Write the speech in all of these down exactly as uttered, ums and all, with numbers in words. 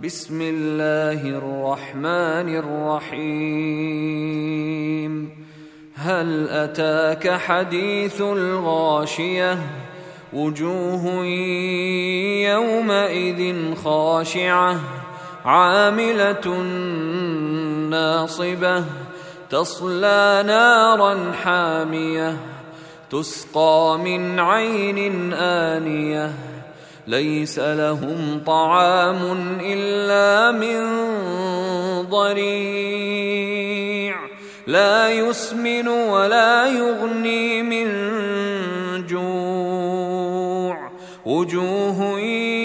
بسم الله الرحمن الرحيم هل أتاك حديث الغاشية وجوه يومئذ خاشعة عاملة ناصبة تصلى نارا حامية تسقى من عين آنية ليس لهم طعام إلا من ضريع لا يسمن ولا يغني من جوع وجوه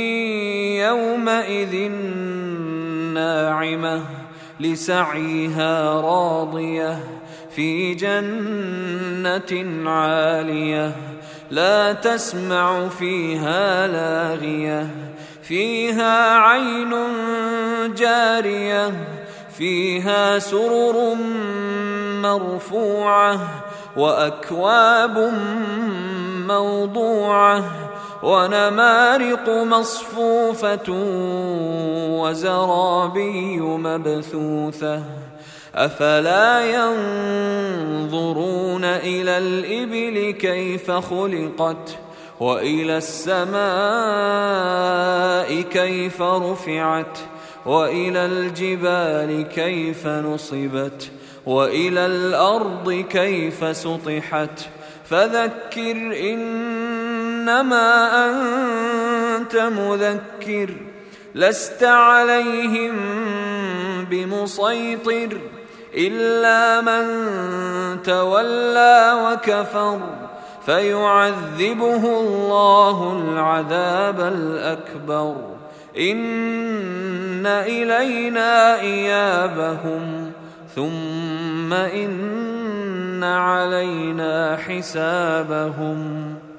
يومئذ ناعمة لسعيها راضية في جنة عالية لا تسمع فيها لاغية فيها عين جارية فيها سرر مرفوعة وأكواب موضوعة ونمارق مصفوفة وزرابي مبثوثة أفلا ينظرون إلى الإبل كيف خلقت وإلى السماء كيف رفعت وإلى الجبال كيف نصبت وإلى الأرض كيف سطحت فذكر إنما أنت مذكر لست عليهم بمسيطر إلا من تولى وكفر فيعذبه الله العذاب الأكبر إن إلينا إيابهم ثم إن علينا حسابهم